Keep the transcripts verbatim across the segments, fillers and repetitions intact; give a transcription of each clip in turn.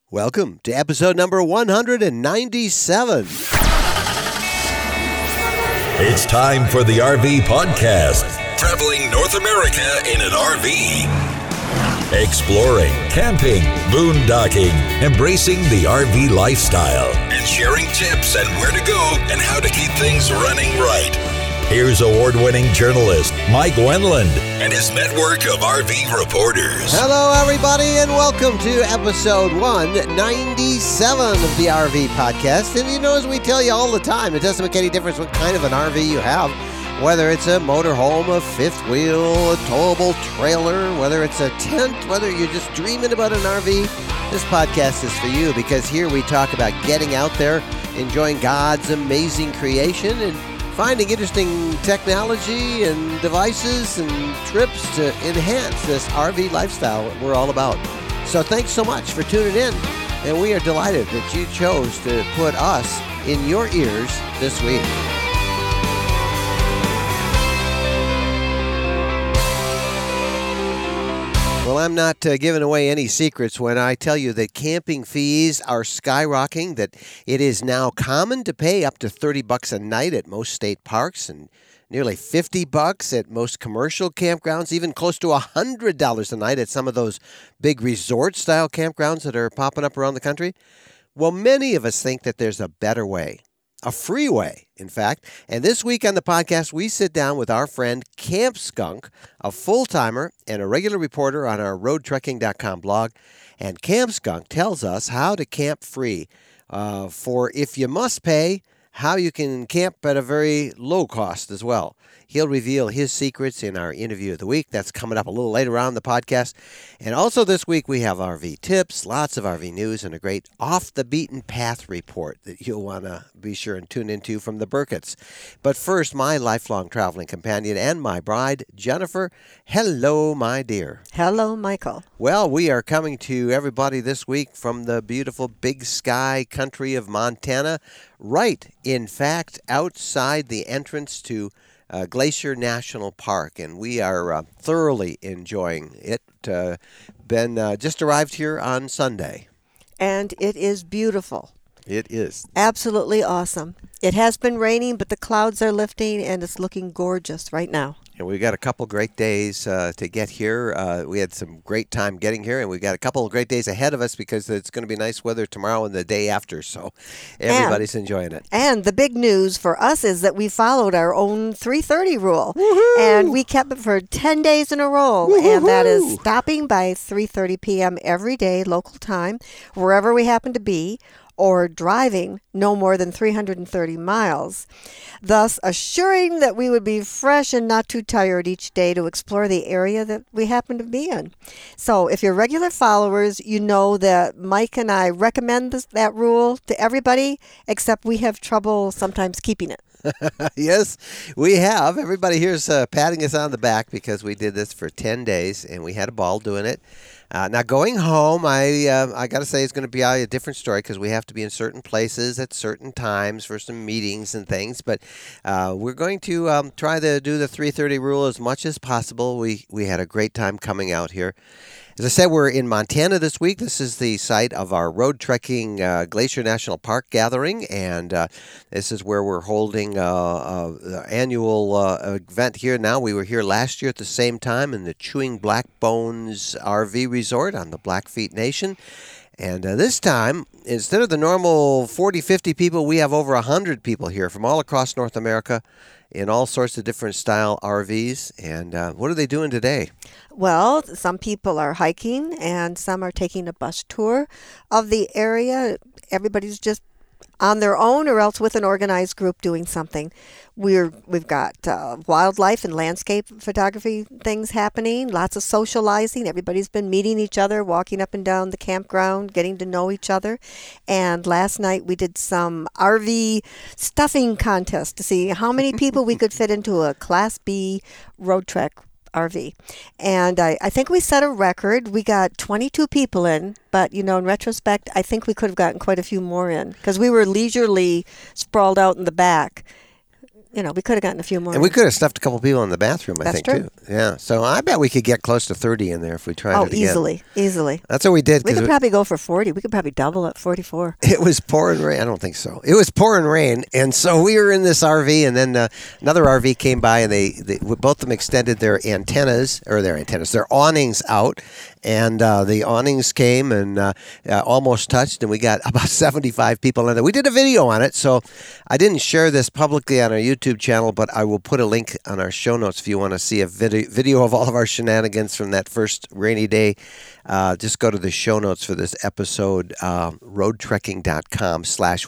Welcome to episode number one hundred ninety-seven. It's time for the R V Podcast. Traveling North America in an R V. Exploring, camping, boondocking, embracing the R V lifestyle, and sharing tips and where to go and how to keep things running right. Here's award-winning journalist Mike Wendland and his network of R V reporters. Hello, everybody, and welcome to episode one ninety-seven of the R V Podcast. And you know, as we tell you all the time, it doesn't make any difference what kind of an R V you have, whether it's a motorhome, a fifth wheel, a towable trailer, whether it's a tent, whether you're just dreaming about an R V, this podcast is for you, because here we talk about getting out there, enjoying God's amazing creation, and finding interesting technology and devices and trips to enhance this R V lifestyle that we're all about. So thanks so much for tuning in, and we are delighted that you chose to put us in your ears this week. Well, I'm not uh, giving away any secrets when I tell you that camping fees are skyrocketing, that it is now common to pay up to thirty bucks a night at most state parks and nearly fifty bucks at most commercial campgrounds, even close to one hundred dollars a night at some of those big resort-style campgrounds that are popping up around the country. Well, many of us think that there's a better way. A free way, in fact. And this week on the podcast, we sit down with our friend Camp Skunk, a full-timer and a regular reporter on our road trekking dot com blog. And Camp Skunk tells us how to camp free. Uh, for if you must pay, how you can camp at a very low cost as well. He'll reveal his secrets in our interview of the week. That's coming up a little later on in the podcast. And also this week we have R V tips, lots of R V news, and a great off-the-beaten-path report that you'll want to be sure and tune into from the Burketts. But first, my lifelong traveling companion and my bride, Jennifer. Hello, my dear. Hello, Michael. Well, we are coming to everybody this week from the beautiful Big Sky country of Montana, right, in fact, outside the entrance to Uh, Glacier National Park, and we are uh, thoroughly enjoying it. Uh, been uh, just arrived here on Sunday. And it is beautiful. It is. Absolutely awesome. It has been raining, but the clouds are lifting, and it's looking gorgeous right now. And we got a couple great days uh, to get here. Uh, we had some great time getting here, and we got a couple of great days ahead of us because it's going to be nice weather tomorrow and the day after. So everybody's and, enjoying it. And the big news for us is that we followed our own three thirty rule. Woo-hoo! And we kept it for ten days in a row. Woo-hoo-hoo! And that is stopping by three thirty p.m. every day, local time, wherever we happen to be, or driving no more than three hundred thirty miles, thus assuring that we would be fresh and not too tired each day to explore the area that we happen to be in. So if you're regular followers, you know that Mike and I recommend this, that rule to everybody, except we have trouble sometimes keeping it. Yes, we have. Everybody here's uh, patting us on the back because we did this for ten days, and we had a ball doing it. Uh, now, going home, I uh, I got to say it's going to be a different story because we have to be in certain places at certain times for some meetings and things. But uh, we're going to um, try to do the three thirty rule as much as possible. We, we had a great time coming out here. As I said, we're in Montana this week. This is the site of our road trekking uh, Glacier National Park gathering, and uh, this is where we're holding uh, uh, the annual uh, event here now. We were here last year at the same time in the Chewing Black Bones R V Resort on the Blackfeet Nation. And uh, this time, instead of the normal forty, fifty people, we have over one hundred people here from all across North America in all sorts of different style R Vs. And uh, what are they doing today? Well, some people are hiking and some are taking a bus tour of the area. Everybody's just on their own or else with an organized group doing something. We're, we've got uh, wildlife and landscape photography things happening, lots of socializing. Everybody's been meeting each other, walking up and down the campground, getting to know each other. And last night we did some R V stuffing contest to see how many people we could fit into a Class B road trek R V. And I, I think we set a record. We got twenty-two people in, but, you know, in retrospect, I think we could have gotten quite a few more in because we were leisurely sprawled out in the back. you know, we could have gotten a few more. And we could have stuffed a couple people in the bathroom, I That's think, true. too. Yeah. So I bet we could get close to thirty in there if we tried oh, it again. easily, easily. That's what we did. We 'cause could it, probably go for forty. We could probably double at forty-four. it was pouring rain. I don't think so. It was pouring rain. And so we were in this R V, and then uh, another R V came by, and they, they both of them extended their antennas, or their antennas, their awnings out. And uh, the awnings came and uh, uh, almost touched, and we got about seventy-five people in there. We did a video on it, so I didn't share this publicly on our YouTube channel, but I will put a link on our show notes if you want to see a video, video of all of our shenanigans from that first rainy day. Uh, just go to the show notes for this episode, uh, roadtrekking.com slash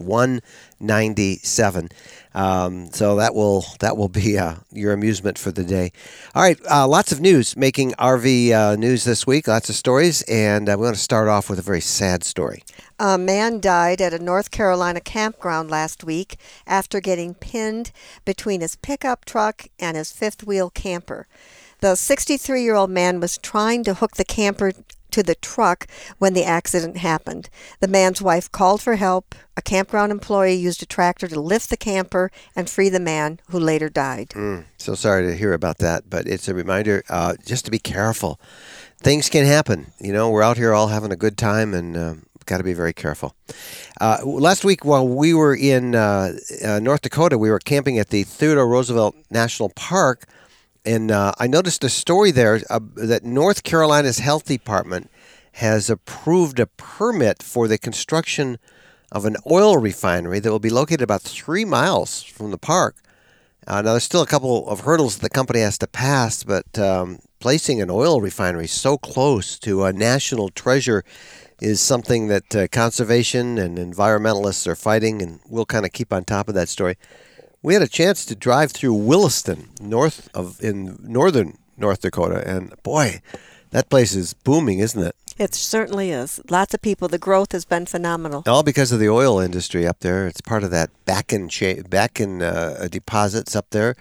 197. Um, so that will that will be uh, your amusement for the day. All right, uh, lots of news making R V uh, news this week, lots of stories, and uh, we want to start off with a very sad story. A man died at a North Carolina campground last week after getting pinned between his pickup truck and his fifth-wheel camper. The sixty-three-year-old man was trying to hook the camper to the truck when the accident happened. The man's wife called for help. A campground employee used a tractor to lift the camper and free the man, who later died. Mm, so sorry to hear about that, but it's a reminder uh, just to be careful. Things can happen. You know, we're out here all having a good time, and uh, got to be very careful. Uh, last week, while we were in uh, uh, North Dakota, we were camping at the Theodore Roosevelt National Park. And uh, I noticed a story there uh, that North Carolina's Health Department has approved a permit for the construction of an oil refinery that will be located about three miles from the park. Uh, now, there's still a couple of hurdles that the company has to pass, but um, placing an oil refinery so close to a national treasure is something that uh, conservation and environmentalists are fighting, and we'll kind of keep on top of that story. We had a chance to drive through Williston, north of in northern North Dakota, and boy, that place is booming, isn't it? It certainly is. Lots of people. The growth has been phenomenal. All because of the oil industry up there. It's part of that back-in cha- back-in uh, deposits up there,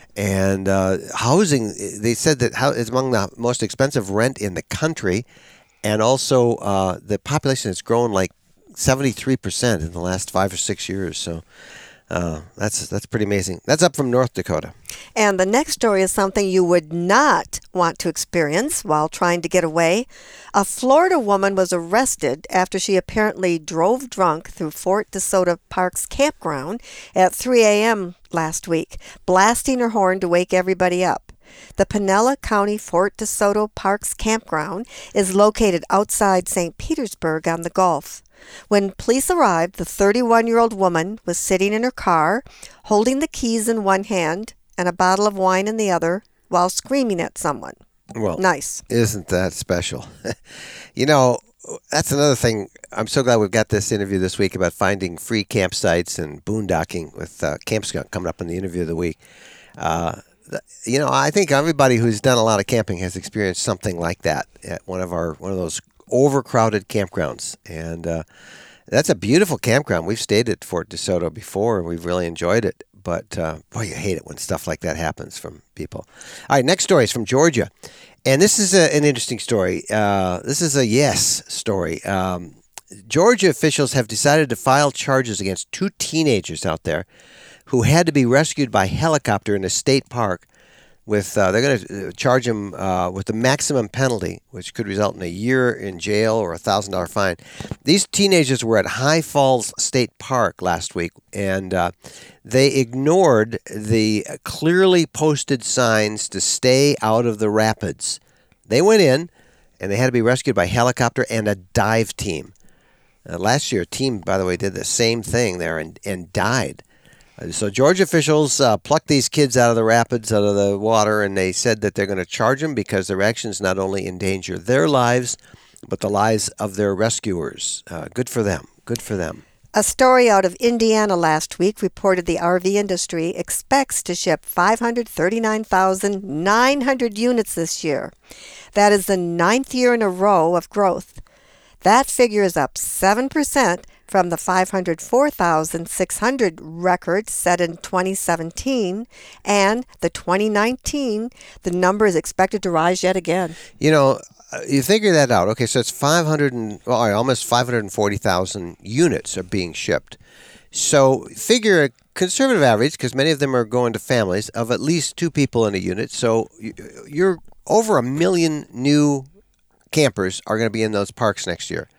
and uh, housing. They said that how, it's among the most expensive rent in the country, and also uh, the population has grown like seventy-three percent in the last five or six years. So. Uh, that's that's pretty amazing. That's up from North Dakota. And the next story is something you would not want to experience while trying to get away. A Florida woman was arrested after she apparently drove drunk through Fort DeSoto Park's campground at three a.m. last week, blasting her horn to wake everybody up. The Pinella County Fort DeSoto Park's campground is located outside Saint Petersburg on the Gulf. When police arrived, the thirty-one-year-old woman was sitting in her car, holding the keys in one hand and a bottle of wine in the other, while screaming at someone. Well, nice. Isn't that special? You know, that's another thing. I'm so glad we've got this interview this week about finding free campsites and boondocking with uh, Camp Skunk coming up in the interview of the week. Uh, you know, I think everybody who's done a lot of camping has experienced something like that at one of our one of those overcrowded campgrounds, and uh, that's a beautiful campground. We've stayed at Fort DeSoto before, and we've really enjoyed it. But uh, boy, you hate it when stuff like that happens from people. All right, next story is from Georgia, and this is a, an interesting story. Uh, this is a yes story. Um, Georgia officials have decided to file charges against two teenagers out there who had to be rescued by helicopter in a state park. With uh, they're going to charge them uh, with the maximum penalty, which could result in a year in jail or a thousand dollar fine. These teenagers were at High Falls State Park last week, and uh, they ignored the clearly posted signs to stay out of the rapids. They went in, and they had to be rescued by helicopter and a dive team. Uh, last year, a team, by the way, did the same thing there and, and died. So Georgia officials uh, plucked these kids out of the rapids, out of the water, and they said that they're going to charge them because their actions not only endanger their lives, but the lives of their rescuers. Uh, good for them. Good for them. A story out of Indiana last week reported the R V industry expects to ship five hundred thirty-nine thousand nine hundred units this year. That is the ninth year in a row of growth. That figure is up seven percent from the five hundred four thousand six hundred record set in twenty seventeen, and the twenty nineteen, the number is expected to rise yet again. You know, you figure that out. Okay, so it's five hundred and well, almost five hundred forty thousand units are being shipped. So figure a conservative average, because many of them are going to families, of at least two people in a unit. So you're over a million new campers are going to be in those parks next year.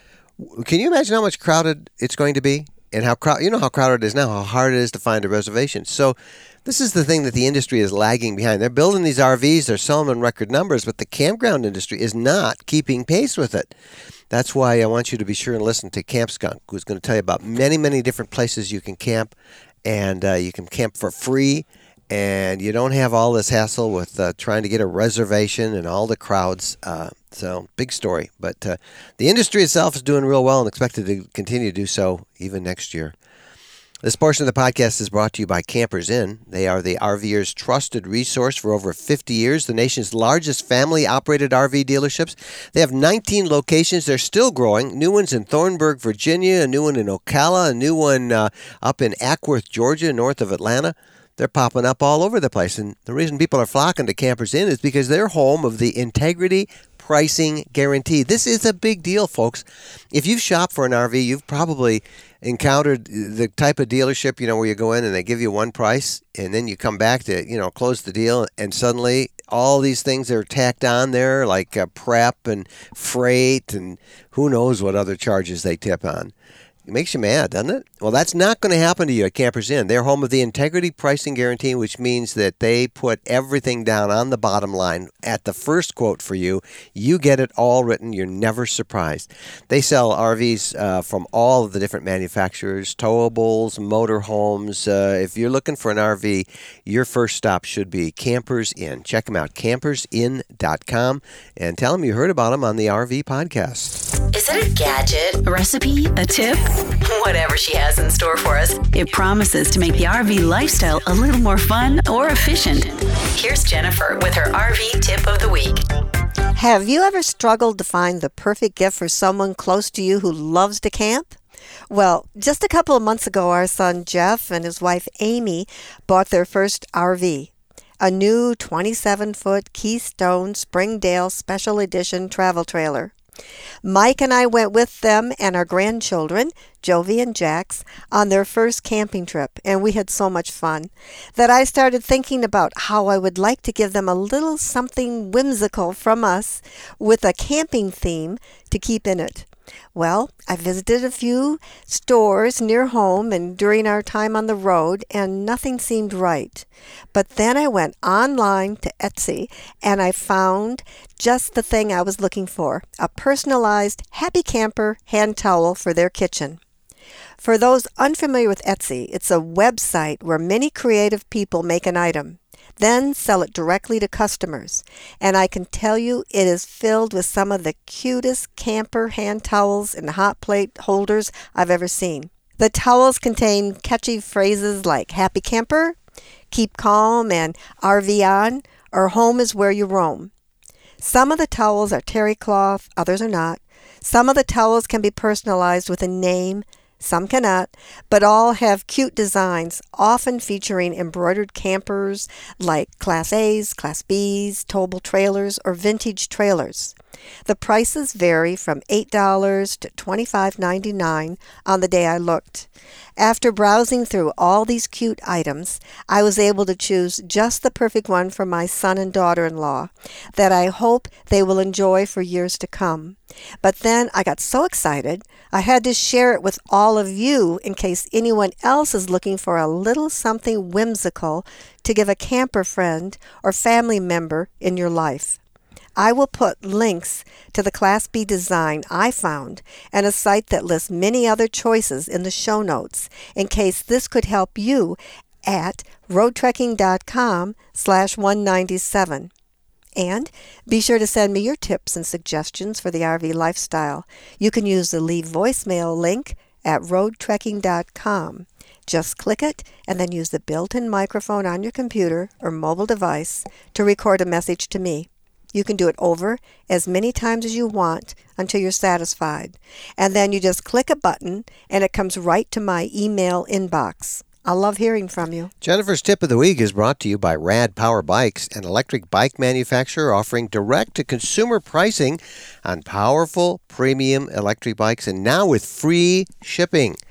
Can you imagine how much crowded it's going to be? And how crowd, you know how crowded it is now, how hard it is to find a reservation. So this is the thing that the industry is lagging behind. They're building these R Vs, they're selling them in record numbers, but the campground industry is not keeping pace with it. That's why I want you to be sure and listen to Camp Skunk, who's going to tell you about many, many different places you can camp, and uh, you can camp for free, and you don't have all this hassle with uh, trying to get a reservation and all the crowds. Uh, so, big story. But uh, the industry itself is doing real well and expected to continue to do so even next year. This portion of the podcast is brought to you by Campers Inn. They are the RVers' trusted resource for over fifty years, the nation's largest family-operated R V dealerships. They have nineteen locations. They're still growing. New ones in Thornburg, Virginia, a new one in Ocala, a new one uh, up in Ackworth, Georgia, north of Atlanta. They're popping up all over the place. And the reason people are flocking to Campers Inn is because they're home of the Integrity Pricing Guarantee. This is a big deal, folks. If you've shopped for an R V, you've probably encountered the type of dealership, you know, where you go in and they give you one price and then you come back to, you know, close the deal, and suddenly all these things are tacked on there, like uh, prep and freight and who knows what other charges they tip on. It makes you mad, doesn't it? Well, that's not going to happen to you at Campers Inn. They're home of the Integrity Pricing Guarantee, which means that they put everything down on the bottom line at the first quote for you. You get it all written. You're never surprised. They sell R Vs uh, from all of the different manufacturers, towables, motorhomes. Uh, if you're looking for an R V, your first stop should be Campers Inn. Check them out, campers inn dot com, and tell them you heard about them on the R V podcast. Is it a gadget, a recipe, a tip? Whatever she has in store for us, it promises to make the R V lifestyle a little more fun or efficient. Here's Jennifer with her R V tip of the week. Have you ever struggled to find the perfect gift for someone close to you who loves to camp? Well, just a couple of months ago, our son Jeff and his wife Amy bought their first R V. A new twenty-seven foot Keystone Springdale Special Edition travel trailer. Mike and I went with them and our grandchildren, Jovi and Jax, on their first camping trip, and we had so much fun that I started thinking about how I would like to give them a little something whimsical from us with a camping theme to keep in it. Well, I visited a few stores near home and during our time on the road, and nothing seemed right. But then I went online to Etsy, and I found just the thing I was looking for, a personalized Happy Camper hand towel for their kitchen. For those unfamiliar with Etsy, it's a website where many creative people make an item, then sell it directly to customers. And I can tell you it is filled with some of the cutest camper hand towels and hot plate holders I've ever seen. The towels contain catchy phrases like Happy Camper, Keep Calm, and R V on, or Home is Where You Roam. Some of the towels are terry cloth, others are not. Some of the towels can be personalized with a name, some cannot, but all have cute designs, often featuring embroidered campers like Class A's, Class B's, towable trailers, or vintage trailers. The prices vary from eight dollars to twenty-five ninety-nine on the day I looked. After browsing through all these cute items, I was able to choose just the perfect one for my son and daughter-in-law that I hope they will enjoy for years to come. But then I got so excited, I had to share it with all of you in case anyone else is looking for a little something whimsical to give a camper friend or family member in your life. I will put links to the Class B design I found and a site that lists many other choices in the show notes in case this could help you at roadtrekking.com slash 197. And be sure to send me your tips and suggestions for the R V lifestyle. You can use the Leave Voicemail link at roadtrekking dot com. Just click it and then use the built-in microphone on your computer or mobile device to record a message to me. You can do it over as many times as you want until you're satisfied. And then you just click a button and it comes right to my email inbox. I love hearing from you. Jennifer's Tip of the Week is brought to you by Rad Power Bikes, an electric bike manufacturer offering direct-to-consumer pricing on powerful premium electric bikes and now with free shipping.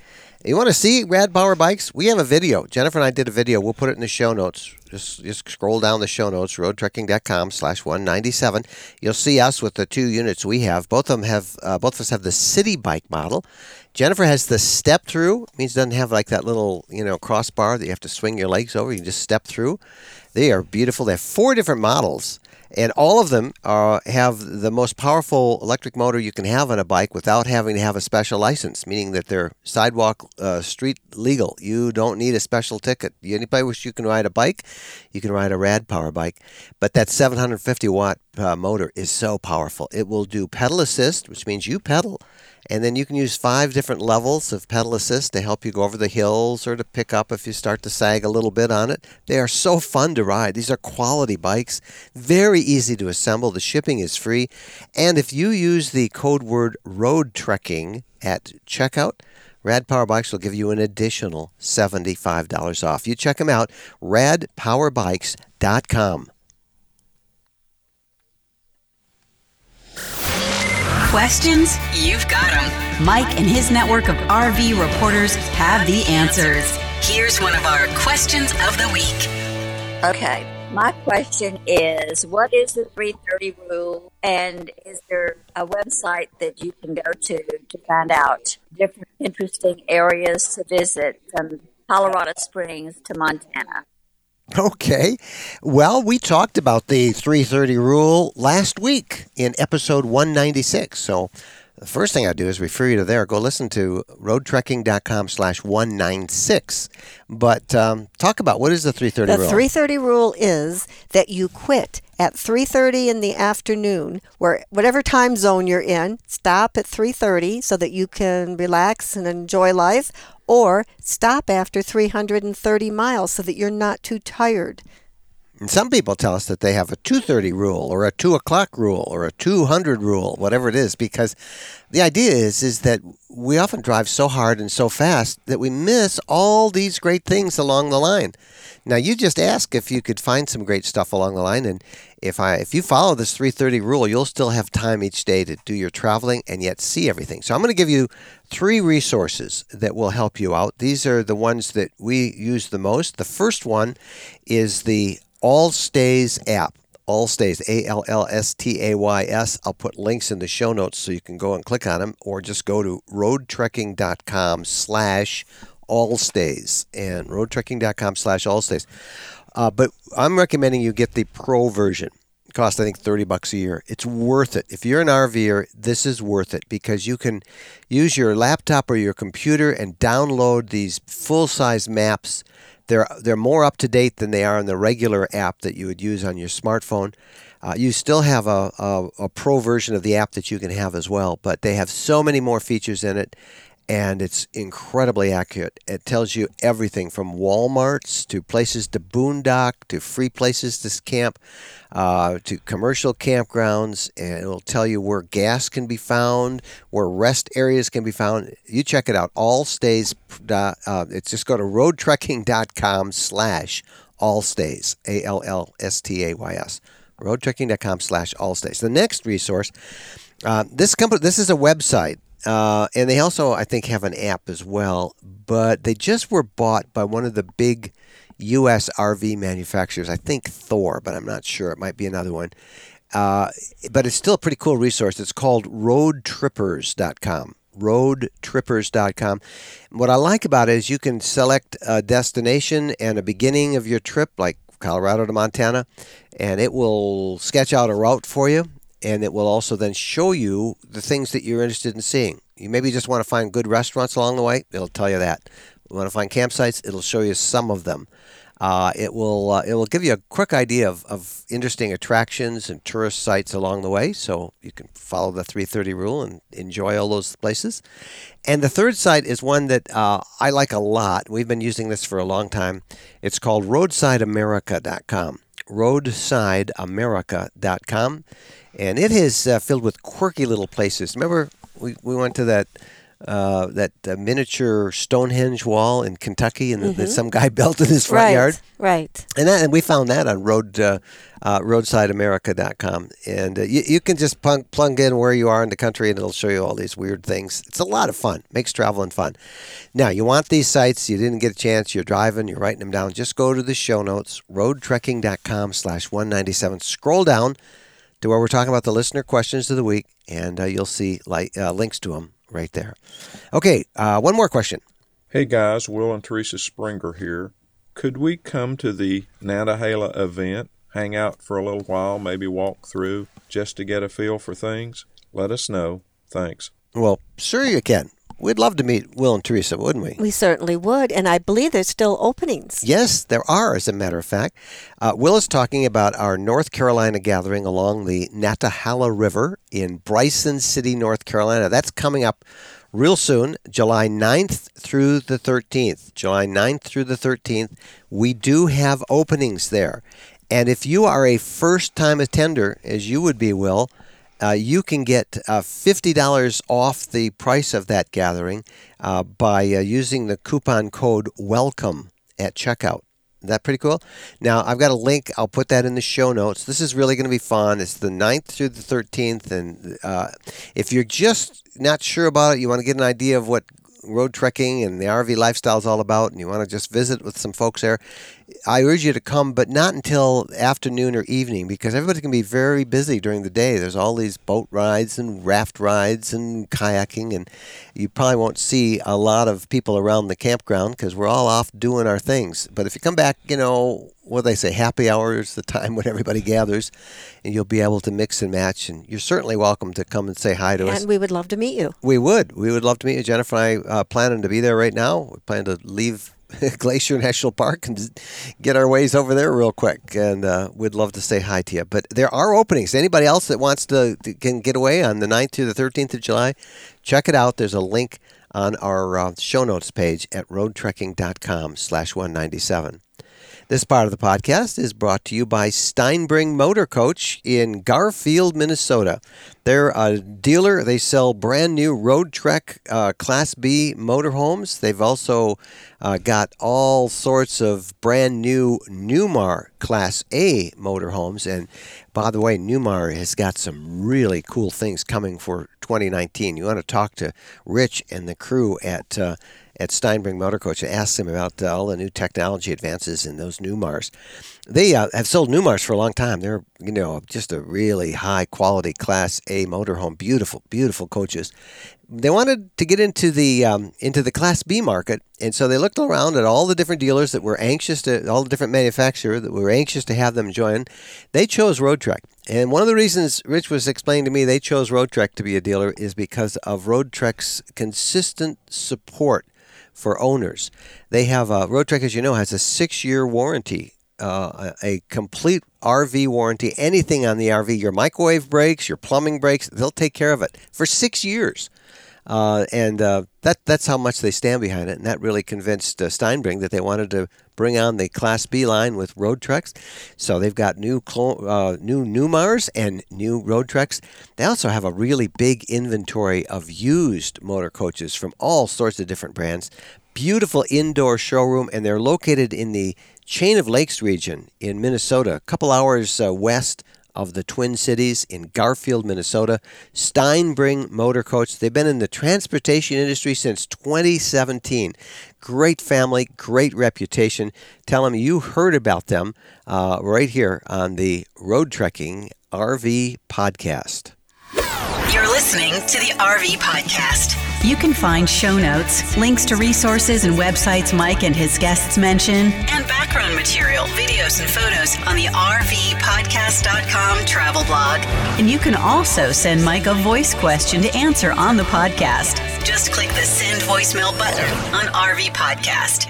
You want to see Rad Power Bikes? We have a video. Jennifer and I did a video. We'll put it in the show notes. Just just scroll down the show notes, roadtrekking.com slash 197. You'll see us with the two units we have. Both of them have, uh, both of us have the city bike model. Jennifer has the step through. It means it doesn't have like that little, you know, crossbar that you have to swing your legs over. You can just step through. They are beautiful. They have four different models. And all of them are, have the most powerful electric motor you can have on a bike without having to have a special license, meaning that they're sidewalk, uh, street legal. You don't need a special ticket. Anybody wish you can ride a bike, you can ride a Rad Power bike. But that seven hundred fifty watt uh, motor is so powerful. It will do pedal assist, which means you pedal. And then you can use five different levels of pedal assist to help you go over the hills or to pick up if you start to sag a little bit on it. They are so fun to ride. These are quality bikes, very easy to assemble. The shipping is free. And if you use the code word road trekking at checkout, Rad Power Bikes will give you an additional seventy-five dollars off. You check them out, rad power bikes dot com. Questions? You've got them. Mike and his network of R V reporters have the answers. Here's one of our questions of the week. Okay, my question is, what is the three thirty rule, and is there a website that you can go to to find out different interesting areas to visit from Colorado Springs to Montana? Okay. Well, we talked about the three thirty rule last week in episode one ninety-six. So the first thing I do is refer you to there. Go listen to roadtrekking.com slash 196. But um, talk about what is the three thirty the rule? The three thirty rule is that you quit at three thirty in the afternoon, where whatever time zone you're in, stop at three thirty so that you can relax and enjoy life, or stop after three hundred thirty miles so that you're not too tired. And some people tell us that they have a two thirty rule or a two o'clock rule or a two hundred rule, whatever it is, because the idea is is that we often drive so hard and so fast that we miss all these great things along the line. Now, you just ask if you could find some great stuff along the line, and if I if you follow this three thirty rule, you'll still have time each day to do your traveling and yet see everything. So I'm going to give you three resources that will help you out. These are the ones that we use the most. The first one is the Allstays app. Allstays, A L L S T A Y S. I'll put links in the show notes so you can go and click on them, or just go to roadtrekking.com slash Allstays and roadtrekking.com slash Allstays. Uh, but I'm recommending you get the pro version. It costs, I think, thirty bucks a year. It's worth it. If you're an RVer, this is worth it because you can use your laptop or your computer and download these full-size maps. They're they're more up to date than they are in the regular app that you would use on your smartphone. Uh, you still have a, a, a pro version of the app that you can have as well, but they have so many more features in it, and it's incredibly accurate. It tells you everything from Walmarts to places to boondock to free places to camp uh, to commercial campgrounds, and it'll tell you where gas can be found, where rest areas can be found. You check it out. Allstays. Uh, it's just go to roadtrekking.com slash Allstays. A L L S T A Y S. roadtrekking.com slash Allstays. The next resource. Uh, this company. This is a website. Uh, and they also, I think, have an app as well. But they just were bought by one of the big U S R V manufacturers. I think Thor, but I'm not sure. It might be another one. Uh, but it's still a pretty cool resource. It's called road trippers dot com. road trippers dot com. What I like about it is you can select a destination and a beginning of your trip, like Colorado to Montana, and it will sketch out a route for you. And it will also then show you the things that you're interested in seeing. You maybe just want to find good restaurants along the way. It'll tell you that. You want to find campsites? It'll show you some of them. Uh, it will uh, it will give you a quick idea of, of interesting attractions and tourist sites along the way, so you can follow the three thirty rule and enjoy all those places. And the third site is one that uh, I like a lot. We've been using this for a long time. It's called roadside america dot com. roadside america dot com. And it is uh, filled with quirky little places. Remember, we, we went to that uh, that uh, miniature Stonehenge wall in Kentucky, and mm-hmm. that some guy built in his front right, yard. Right. And that, and we found that on road uh, uh, roadside america dot com, and uh, you, you can just plug, plug in where you are in the country, and it'll show you all these weird things. It's a lot of fun. Makes traveling fun. Now, you want these sites? You didn't get a chance. You're driving. You're writing them down. Just go to the show notes, road trekking dot com slash one ninety-seven. Scroll down to where we're talking about the listener questions of the week, and uh, you'll see like uh, links to them right there. Okay, uh, one more question. Hey guys, Will and Teresa Springer here. Could we come to the Nantahala event, hang out for a little while, maybe walk through, just to get a feel for things? Let us know. Thanks. Well, sure you can. We'd love to meet Will and Teresa, wouldn't we? We certainly would, and I believe there's still openings. Yes, there are, as a matter of fact. Uh, Will is talking about our North Carolina gathering along the Nantahala River in Bryson City, North Carolina. That's coming up real soon, July ninth through the thirteenth. July ninth through the thirteenth. We do have openings there. And if you are a first-time attender, as you would be, Will, Uh, you can get uh, fifty dollars off the price of that gathering uh, by uh, using the coupon code WELCOME at checkout. Is that pretty cool? Now, I've got a link. I'll put that in the show notes. This is really going to be fun. It's the ninth through the thirteenth. And uh, if you're just not sure about it, you want to get an idea of what road trekking and the R V lifestyle is all about, and you want to just visit with some folks there, I urge you to come, but not until afternoon or evening, because everybody's going to be very busy during the day. There's all these boat rides and raft rides and kayaking, and you probably won't see a lot of people around the campground because we're all off doing our things. But if you come back, you know, what do they say, happy hour is the time when everybody gathers, and you'll be able to mix and match, and you're certainly welcome to come and say hi to and us. And we would love to meet you. We would. We would love to meet you. Jennifer and I uh, planning to be there right now. We plan to leave Glacier National Park and get our ways over there real quick, and uh, we'd love to say hi to you. But there are openings. Anybody else that wants to, to can get away on the ninth to the thirteenth of July, check it out. There's a link on our uh, show notes page at road trekking dot com slash one ninety-seven. This part of the podcast is brought to you by Steinbring Motor Coach in Garfield, Minnesota. They're a dealer. They sell brand new Road Trek uh, Class B motorhomes. They've also uh, got all sorts of brand new Newmar Class A motorhomes. And by the way, Newmar has got some really cool things coming for twenty nineteen. You want to talk to Rich and the crew at uh, at Steinbring Motor Coach and ask them about uh, all the new technology advances in those Newmars. They uh, have sold Newmars for a long time. They're, you know, just a really high quality Class A motorhome. Beautiful, beautiful coaches. They wanted to get into the um, into the Class B market, and so they looked around at all the different dealers that were anxious to, all the different manufacturers that were anxious to have them join. They chose Road Trek. And one of the reasons Rich was explaining to me they chose Road Trek to be a dealer is because of Road Trek's consistent support for owners. They have, uh, Road Trek, as you know, has a six-year warranty, uh, a, a complete R V warranty. Anything on the R V, your microwave breaks, your plumbing breaks, they'll take care of it for six years. Uh, and uh, that that's how much they stand behind it. And that really convinced uh, Steinbring that they wanted to bring on the Class B line with Road Treks. So they've got new clo- uh, new Newmars and new Road Treks. They also have a really big inventory of used motor coaches from all sorts of different brands. Beautiful indoor showroom, and they're located in the Chain of Lakes region in Minnesota, a couple hours uh, west of the Twin Cities in Garfield, Minnesota. Steinbring Motor Coach. They've been in the transportation industry since twenty seventeen. Great family, great reputation. Tell them you heard about them uh, right here on the Road Trekking R V Podcast. You're listening to the R V Podcast. You can find show notes, links to resources and websites Mike and his guests mention, and background material, videos, and photos on the R V podcast dot com travel blog. And you can also send Mike a voice question to answer on the podcast. Just click the send voicemail button on R V Podcast.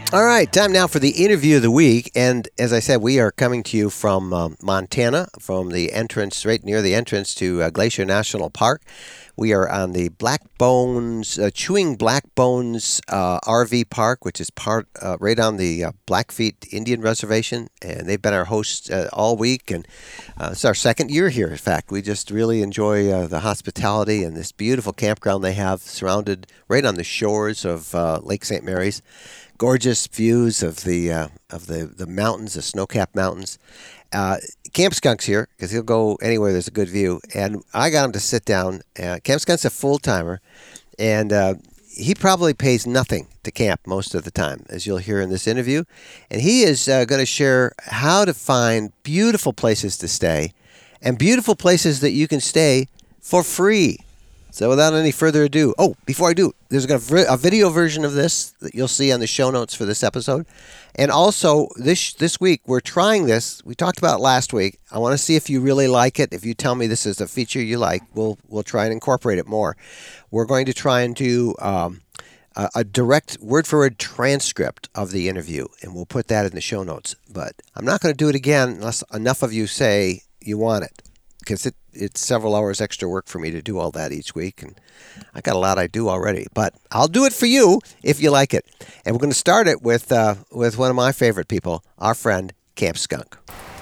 All right, time now for the interview of the week. And as I said, we are coming to you from um, Montana, from the entrance, right near the entrance to uh, Glacier National Park. We are on the Black Bones, uh, Chewing Black Bones uh, R V Park, which is part uh, right on the uh, Blackfeet Indian Reservation. And they've been our hosts uh, all week. And uh, it's our second year here, in fact. We just really enjoy uh, the hospitality and this beautiful campground they have surrounded right on the shores of uh, Lake Saint Mary's. Gorgeous views of the uh, of the, the mountains, the snow-capped mountains. Uh, Camp Skunk's here because he'll go anywhere there's a good view. And I got him to sit down. Uh, Camp Skunk's a full-timer, and uh, he probably pays nothing to camp most of the time, as you'll hear in this interview. And he is uh, going to share how to find beautiful places to stay and beautiful places that you can stay for free. So without any further ado, oh, before I do, there's a video version of this that you'll see on the show notes for this episode. And also, this this week, we're trying this. We talked about it last week. I want to see if you really like it. If you tell me this is a feature you like, we'll we'll try and incorporate it more. We're going to try and do um, a, a direct word-for-word transcript of the interview, and we'll put that in the show notes. But I'm not going to do it again unless enough of you say you want it, because it it's several hours extra work for me to do all that each week, and I got a lot I do already. But I'll do it for you if you like it. And we're going to start it with uh, with one of my favorite people, our friend Camp Skunk.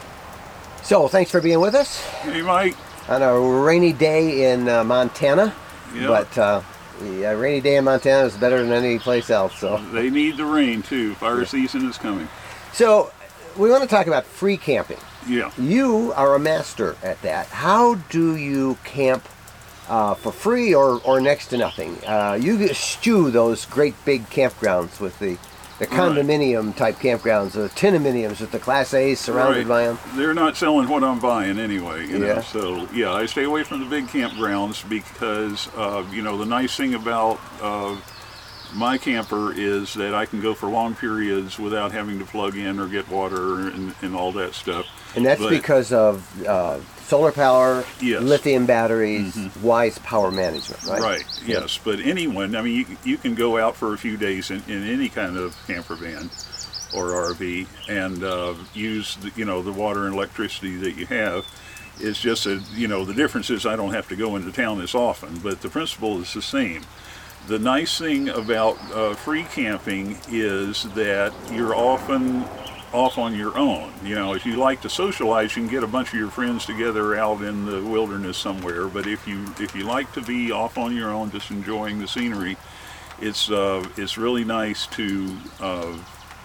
So thanks for being with us. Hey, Mike. On a rainy day in uh, Montana. Yeah. But uh, a rainy day in Montana is better than any place else. So they need the rain too. Fire yeah. season is coming. So we want to talk about free camping. Yeah. You are a master at that. How do you camp uh, for free or, or next to nothing? Uh, you eschew those great big campgrounds with the, the condominium right. type campgrounds, the tindominiums with the Class A's surrounded right. by them. They're not selling what I'm buying anyway. You yeah. know? So, yeah, I stay away from the big campgrounds because, uh, you know, the nice thing about uh, my camper is that I can go for long periods without having to plug in or get water and, and all that stuff. And that's but, because of uh, solar power, yes. lithium batteries, mm-hmm. wise power management, right? Right, yes. But anyone, I mean, you, you can go out for a few days in, in any kind of camper van or R V and uh, use, the, you know, the water and electricity that you have. It's just that, you know, the difference is I don't have to go into town as often, but the principle is the same. The nice thing about uh, free camping is that you're often off on your own. You know, if you like to socialize, you can get a bunch of your friends together out in the wilderness somewhere. But if you if you like to be off on your own, just enjoying the scenery, it's uh, it's really nice to uh,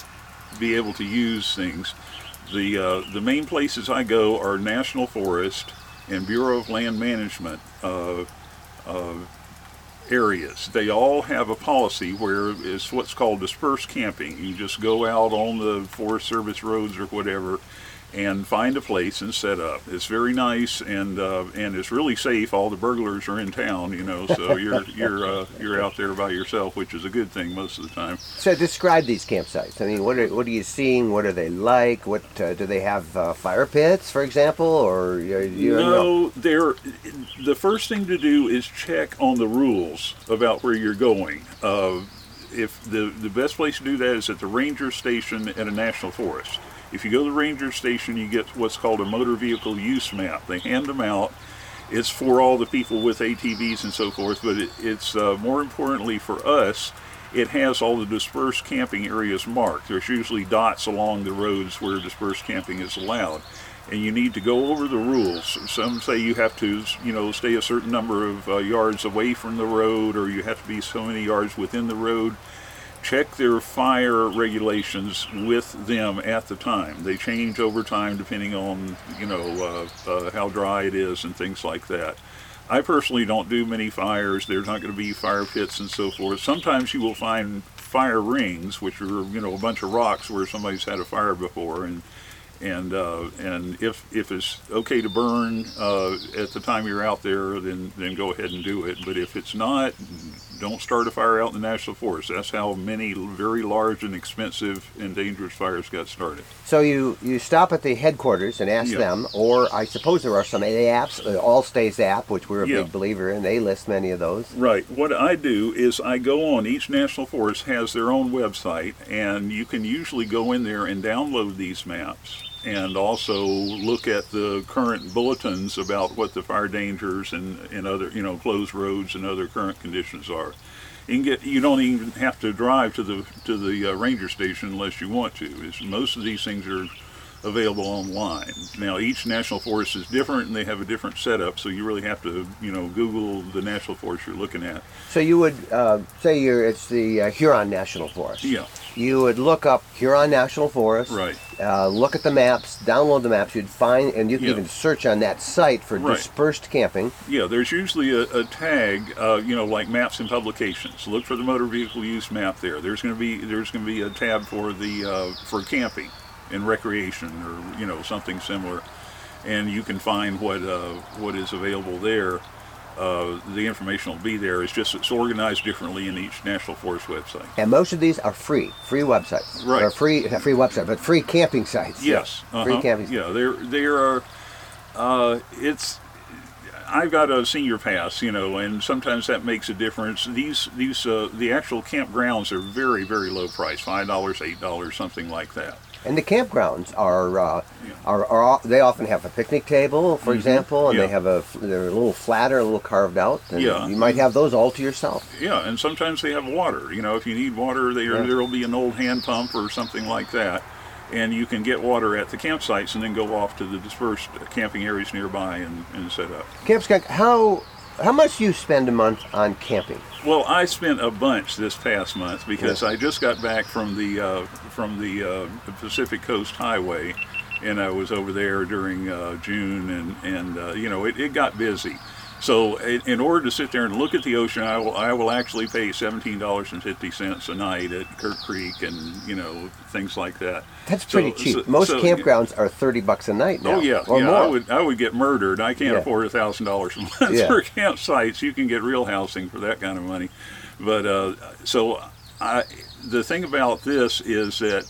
be able to use things. The uh, the main places I go are National Forest and Bureau of Land Management uh, uh, areas. They all have a policy where it's what's called dispersed camping. You just go out on the Forest Service roads or whatever and find a place and set up. It's very nice and uh, and it's really safe. All the burglars are in town, you know, so you're you're uh, you're out there by yourself, which is a good thing most of the time. So describe these campsites. I mean, what are what are you seeing? What are they like? What uh, do they have uh, fire pits, for example, or you, you no? know? They're the first thing to do is check on the rules about where you're going. Uh, if the the best place to do that is at the ranger station at a national forest. If you go to the ranger station, you get what's called a motor vehicle use map. They hand them out. It's for all the people with A T Vs and so forth, but it, it's uh, more importantly for us, it has all the dispersed camping areas marked. There's usually dots along the roads where dispersed camping is allowed. And you need to go over the rules. Some say you have to, you know, stay a certain number of uh, yards away from the road, or you have to be so many yards within the road. Check their fire regulations with them at the time. They change over time depending on, you know, uh, uh, how dry it is and things like that. I personally don't do many fires. There's not going to be fire pits and so forth. Sometimes you will find fire rings, which are, you know, a bunch of rocks where somebody's had a fire before, and and uh, and if if it's okay to burn uh, at the time you're out there, then then go ahead and do it. But if it's not, Don't start a fire out in the national forest. That's how many very large and expensive and dangerous fires got started. So you, you stop at the headquarters and ask Yeah. them, or I suppose there are some apps, the Allstays app, which we're a Yeah. big believer in. They list many of those. Right. What I do is I go on, each national forest has their own website, and you can usually go in there and download these maps and also look at the current bulletins about what the fire dangers and, and other, you know, closed roads and other current conditions are. You can get, you don't even have to drive to the to the uh, ranger station unless you want to. It's, most of these things are available online. Now, each national forest is different, and they have a different setup, so you really have to, you know, Google the national forest you're looking at. So you would uh, say you're it's the uh, Huron National Forest. Yeah. You would look up Huron National Forest. Right. Uh, look at the maps, download the maps. You'd find, and you can Yeah. even search on that site for Right. dispersed camping. Yeah, there's usually a, a tag, uh, you know, like maps and publications. Look for the motor vehicle use map there. There's going to be there's going to be a tab for the uh, for camping and recreation, or you know, something similar, and you can find what uh, what is available there. Uh, the information will be there. It's just it's organized differently in each national forest website. And most of these are free, free websites. Right. Or free, not free website, but free camping sites. Yes, Yeah. Free uh-huh. camping. Yeah, there there are. Uh, it's. I've got a senior pass, you know, and sometimes that makes a difference. These these uh, the actual campgrounds are very very low price, five dollars, eight dollars, something like that. And the campgrounds are, uh, Yeah. are, are they often have a picnic table, for example, and Yeah. they have a they're a little flatter, a little carved out. And Yeah. you might have those all to yourself. Yeah, and sometimes they have water. You know, if you need water, there Yeah. there will be an old hand pump or something like that, and you can get water at the campsites and then go off to the dispersed camping areas nearby and, and set up. Camp Skunk, how how much do you spend a month on camping? Well, I spent a bunch this past month because I just got back from the uh, from the uh, Pacific Coast Highway, and I was over there during uh, June, and and uh, you know it, it got busy. So in, in order to sit there and look at the ocean, I will I will actually pay seventeen dollars and fifty cents a night at Kirk Creek and you know things like that. That's So- pretty cheap. so- Most so- campgrounds are thirty bucks a night now. Oh yeah, or yeah. more. I would I would get murdered. I can't Yeah. afford a thousand dollars a month Yeah. for campsites. You can get real housing for that kind of money, but uh, so I the thing about this is that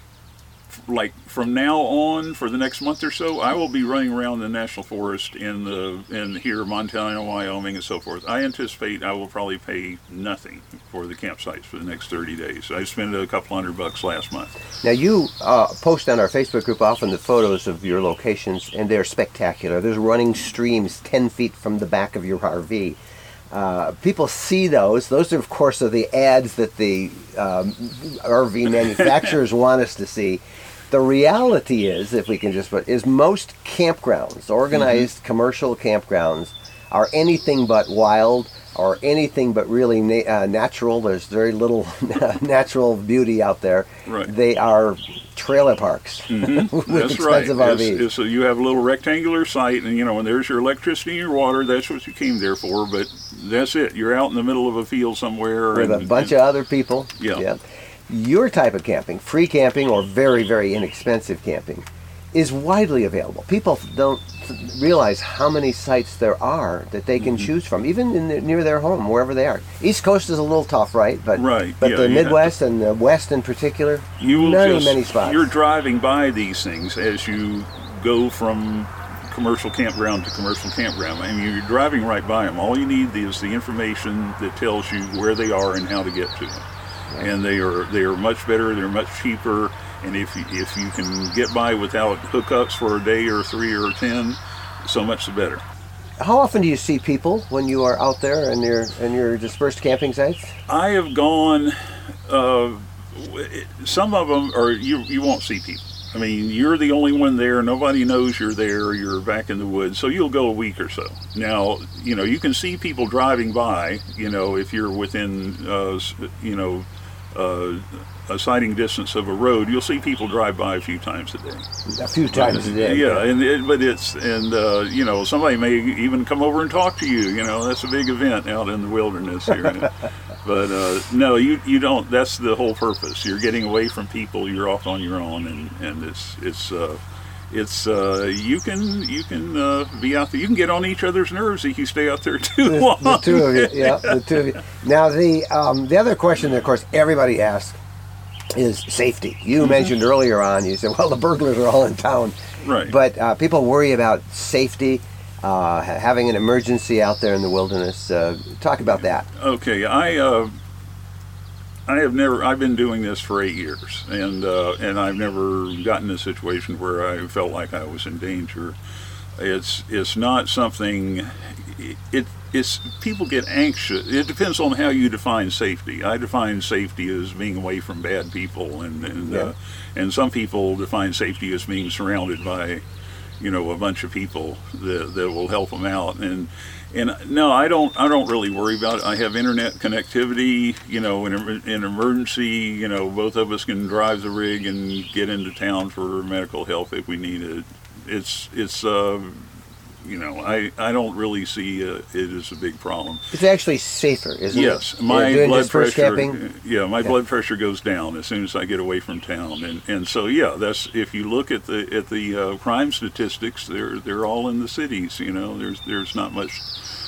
like from now on for the next month or so, I will be running around the national forest in the in here Montana, Wyoming, and so forth. I anticipate I will probably pay nothing for the campsites for the next thirty days. I spent a couple hundred bucks last month. Now you uh, post on our Facebook group often the photos of your locations, and they're spectacular. There's running streams ten feet from the back of your R V. Uh, people see those. Those, are, of course, are the ads that the um, R V manufacturers want us to see. The reality is, if we can just put, is most campgrounds, organized commercial campgrounds, are anything but wild or anything but really na- uh, natural. There's very little natural beauty out there. Right. They are trailer parks with That's right. expensive R Vs. It's, it's a, you have a little rectangular site, and you know, and there's your electricity and your water. That's what you came there for. But that's it. You're out in the middle of a field somewhere with and, a bunch of other people. Yeah. Your type of camping, free camping or very, very inexpensive camping, is widely available. People don't realize how many sites there are that they can Mm-hmm. choose from, even in the, near their home, wherever they are. East Coast is a little tough, right? But Right, but yeah, the you have Midwest and the West in particular, you will many, just, many spots. You're driving by these things as you go from commercial campground to commercial campground. I mean, you're driving right by them. All you need is the information that tells you where they are and how to get to them. And they are they are much better. They're much cheaper. And if you, if you can get by without hookups for a day or three or ten, so much the better. How often do you see people when you are out there in your in your dispersed camping sites? I have gone. Uh, some of them are you you won't see people. I mean, you're the only one there. Nobody knows you're there. You're back in the woods, so you'll go a week or so. Now, you know, you can see people driving by. You know, if you're within, uh, you know, uh, a sighting distance of a road, you'll see people drive by a few times a day. A few times a day. Yeah, and it, but it's and uh, you know, somebody may even come over and talk to you. You know, that's a big event out in the wilderness here. But uh, no, you you don't. That's the whole purpose. You're getting away from people. You're off on your own, and, and it's it's uh, it's uh, you can you can uh, be out there. You can get on each other's nerves if you stay out there too long. The, the two of you, yeah, the two of you. Now the um, the other question that, of course, everybody asks is safety. You mm-hmm. mentioned earlier on, you said, well, the burglars are all in town, right? But uh, people worry about safety, uh, having an emergency out there in the wilderness. Uh, talk about that. Okay, I. Uh, I have never. I've been doing this for eight years, and uh, and I've never gotten in a situation where I felt like I was in danger. It's it's not something. It it's people get anxious. It depends on how you define safety. I define safety as being away from bad people, and and yeah. uh, and some people define safety as being surrounded by, you know, a bunch of people that that will help them out. And. And no, I don't. I don't really worry about it. I have internet connectivity. You know, in in emergency, you know, both of us can drive the rig and get into town for medical help if we need it. It's it's uh, you know, I, I don't really see uh, it as a big problem. It's actually safer, isn't yes, it? Yes, my yeah, blood pressure. Camping? Yeah, my yeah. blood pressure goes down as soon as I get away from town, and and so yeah, that's if you look at the at the uh, crime statistics, they're they're all in the cities. You know, there's there's not much.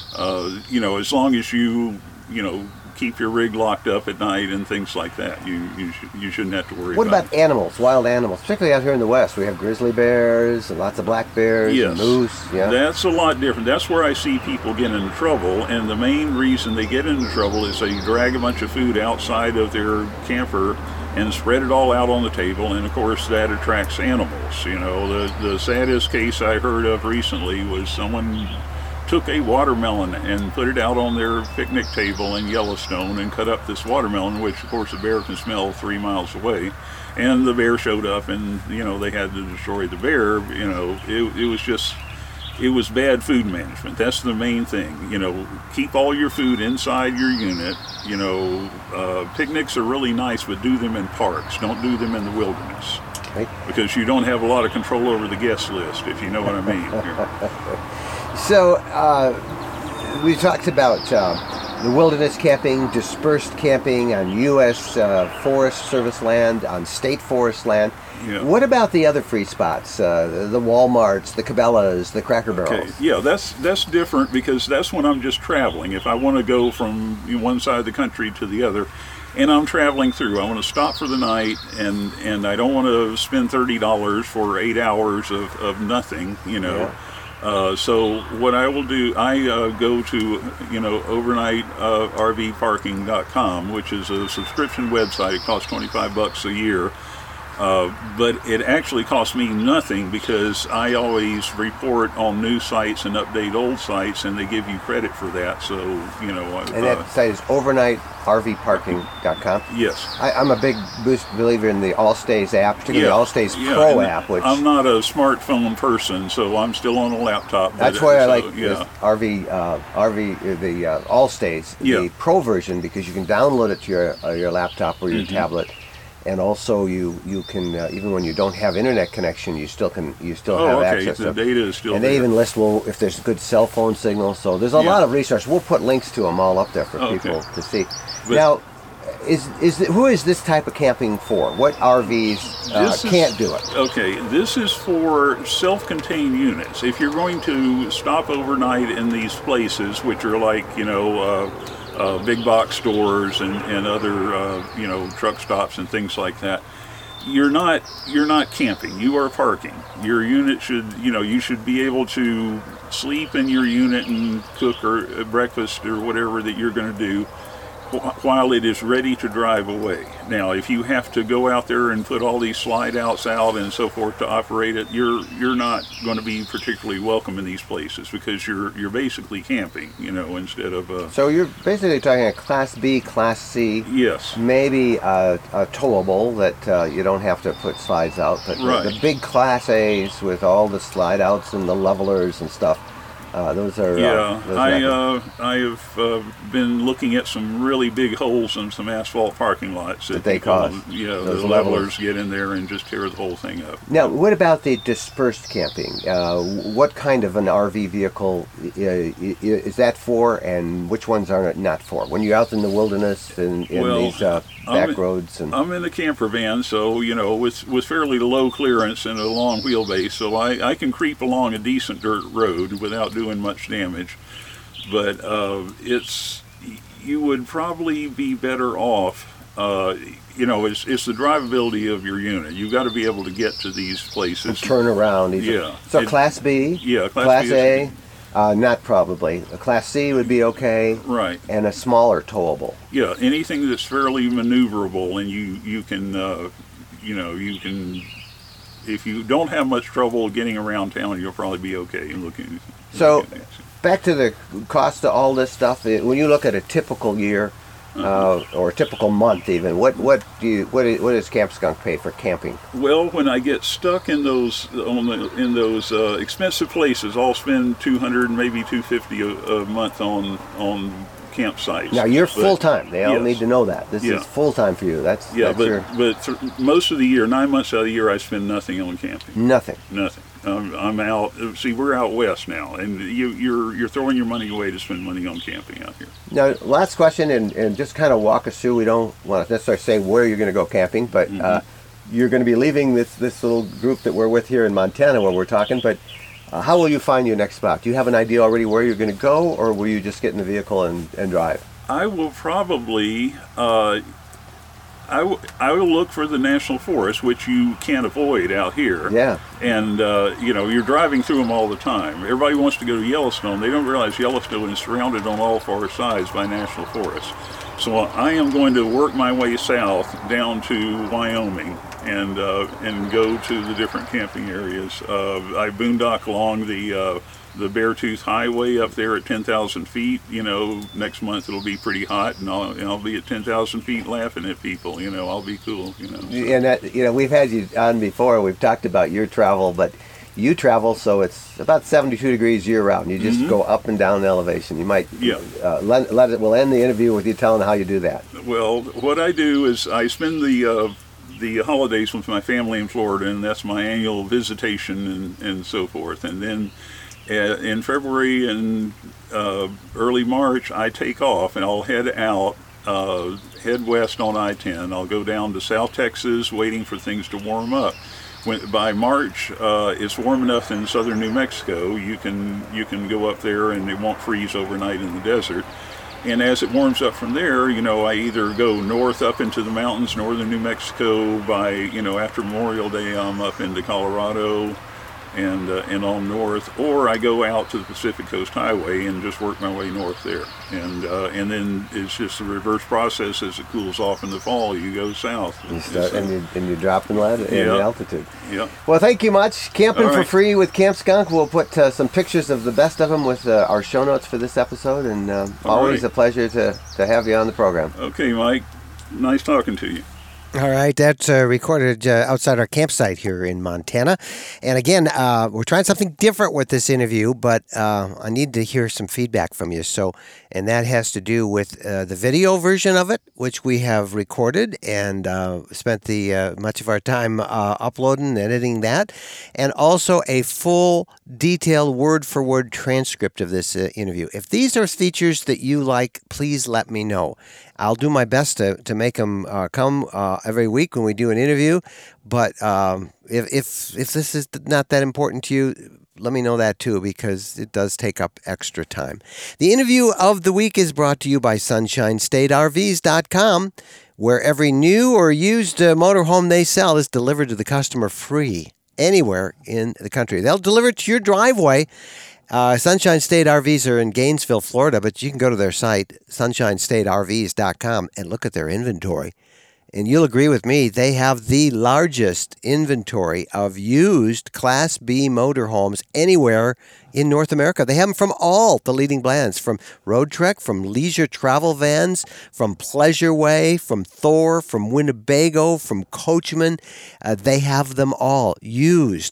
Uh, you know, as long as you you know keep your rig locked up at night and things like that, you you, sh- you shouldn't have to worry. What about about it. animals, wild animals, particularly out here in the West? We have grizzly bears and lots of black bears yes. and moose. Yeah, that's a lot different. That's where I see people get into trouble, and the main reason they get into trouble is they drag a bunch of food outside of their camper and spread it all out on the table, and of course that attracts animals. You know, the the saddest case I heard of recently was someone took a watermelon and put it out on their picnic table in Yellowstone and cut up this watermelon, which of course the bear can smell three miles away. And the bear showed up, and you know they had to destroy the bear. You know, it, it was just, it was bad food management. That's the main thing. You know, keep all your food inside your unit. You know, uh, picnics are really nice, but do them in parks. Don't do them in the wilderness. Okay. Because you don't have a lot of control over the guest list, if you know what I mean. So, uh, we talked about uh, the wilderness camping, dispersed camping on U S uh, Forest Service land, on state forest land. Yeah. What about the other free spots, uh, the Walmarts, the Cabela's, the Cracker Barrels? Okay. Yeah, that's that's different because that's when I'm just traveling. If I want to go from one side of the country to the other, and I'm traveling through, I want to stop for the night, and, and I don't want to spend thirty dollars for eight hours of, of nothing, you know. Yeah. Uh, so what I will do, I uh, go to, you know, overnight R V parking dot com, which is a subscription website. It costs twenty-five bucks a year. Uh, but it actually costs me nothing because I always report on new sites and update old sites, and they give you credit for that. So, you know. Uh, and that site is overnight R V parking dot com? Yes. I, I'm a big boost believer in the Allstays app, particularly yeah. the Allstays yeah. Pro and app. Which I'm not a smartphone person, so I'm still on a laptop. That's why I so, like yeah. this R V, uh, R V, uh, the uh, Allstays, yeah. the Pro version, because you can download it to your uh, your laptop or your mm-hmm. tablet. And also, you you can uh, even when you don't have internet connection, you still can you still oh, have okay. access the to. data is still. And there. they even list well if there's a good cell phone signal. So there's a yeah. lot of research. We'll put links to them all up there for okay. people to see. But now, is is the, who is this type of camping for? What R Vs uh, is, can't do it? Okay, this is for self-contained units. If you're going to stop overnight in these places, which are like you know. Uh, Uh, big box stores and, and other uh, you know truck stops and things like that. You're not you're not camping. You are parking. Your unit should you know you should be able to sleep in your unit and cook or uh, breakfast or whatever that you're going to do wh- while it is ready to drive away. Now, if you have to go out there and put all these slide outs out and so forth to operate it, you're you're not going to be particularly welcome in these places because you're you're basically camping, you know, instead of uh, So you're basically talking a Class B, Class C, yes, maybe a, a towable that uh, you don't have to put slides out, but right. the, the big Class A's with all the slide outs and the levelers and stuff. Uh, those are Yeah, uh, those I are uh, I have uh, been looking at some really big holes in some asphalt parking lots That they people, cause. Yeah, Those the levelers. levelers get in there and just tear the whole thing up. Now, what about the dispersed camping? Uh, what kind of an R V vehicle uh, is that for, and which ones are it not for? When you're out in the wilderness and in Well, these uh, I'm back in- roads, and I'm in a camper van, so you know, with with fairly low clearance and a long wheelbase, so I, I can creep along a decent dirt road without doing much damage. But uh, it's you would probably be better off. Uh, you know, it's it's the drivability of your unit. You've got to be able to get to these places. turn around. These Yeah. Are, so It- Class B, Yeah, Class B is- A, uh, not probably. A Class C would be okay, Right. and a smaller towable. Yeah, anything that's fairly maneuverable, and you you can, uh, you know, you can. If you don't have much trouble getting around town, you'll probably be okay in looking. So- looking at it. Back to the cost of all this stuff. it- When you look at a typical year, uh, or a typical month, even, what what do you what is, what does Camp Skunk pay for camping? Well, when I get stuck in those on the, in those uh, expensive places, I'll spend two hundred, maybe two fifty a, a month on on campsites. Now you're But- full time. They all yes. need to know that. This Yeah. is full time for you. That's Yeah, that's but your but th- most of the year, nine months out of the year, I spend nothing on camping. nothing. Nothing. I'm, I'm out. See, we're out west now, and you, you're you're throwing your money away to spend money on camping out here. Now, last question, and, and just kind of walk us through. We don't want to necessarily say where you're going to go camping, but Mm-hmm. uh, you're going to be leaving this this little group that we're with here in Montana when we're talking. But uh, how will you find your next spot? Do you have an idea already where you're going to go, or will you just get in the vehicle and, and drive? I will probably. Uh, I, w- I will look for the national forest, which you can't avoid out here. Yeah. And, uh, you know, you're driving through them all the time. Everybody wants to go to Yellowstone. They don't realize Yellowstone is surrounded on all four sides by national forests. So I am going to work my way south down to Wyoming and uh, and go to the different camping areas. Uh, I boondock along the uh, the Beartooth Highway up there at ten thousand feet. You know, next month it'll be pretty hot, and I'll, and I'll be at ten thousand feet laughing at people. You know, I'll be cool. You know, so. And that, you know, we've had you on before. We've talked about your travel, but you travel so it's about seventy-two degrees year round. You just go up and down the elevation. You might Yeah. uh, let, let it. We'll end the interview with you telling how you do that. Well, what I do is I spend the uh, the holidays with my family in Florida, and that's my annual visitation and, and so forth. And then uh, in February and uh, early March, I take off and I'll head out, uh, head west on I ten. I'll go down to South Texas, waiting for things to warm up. When, by March, uh, it's warm enough in southern New Mexico. You can you can go up there and it won't freeze overnight in the desert. And as it warms up from there, you know, I either go north up into the mountains, northern New Mexico. By, you know, after Memorial Day, I'm up into Colorado and uh, and on north, or I go out to the Pacific Coast Highway and just work my way north there. And uh, and then it's just a reverse process. As it cools off in the fall, you go south. You start, It's, uh, and, you, and you drop in, lat- in Yeah. altitude. yeah. Well, thank you much. Camping All for right. free with Camp Skunk. We'll put uh, some pictures of the best of them with uh, our show notes for this episode. And uh, All always right. a pleasure to, to have you on the program. Okay, Mike. Nice talking to you. All right, that's uh, recorded uh, outside our campsite here in Montana. And again, uh, we're trying something different with this interview, but uh, I need to hear some feedback from you. So, and that has to do with uh, the video version of it, which we have recorded and uh, spent the uh, much of our time uh, uploading and editing that, and also a full, detailed word-for-word transcript of this uh, interview. If these are features that you like, please let me know. I'll do my best to, to make them uh, come uh, every week when we do an interview. But um, if, if if this is not that important to you, let me know that too, because it does take up extra time. The interview of the week is brought to you by Sunshine State R Vs dot com, where every new or used uh, motorhome they sell is delivered to the customer free anywhere in the country. They'll deliver it to your driveway. Uh, Sunshine State R Vs are in Gainesville, Florida, but you can go to their site, Sunshine State R Vs dot com, and look at their inventory. And you'll agree with me, they have the largest inventory of used Class B motorhomes anywhere in North America. They have them from all the leading brands, from Road Trek, from Leisure Travel Vans, from Pleasureway, from Thor, from Winnebago, from Coachman. Uh, they have them all used.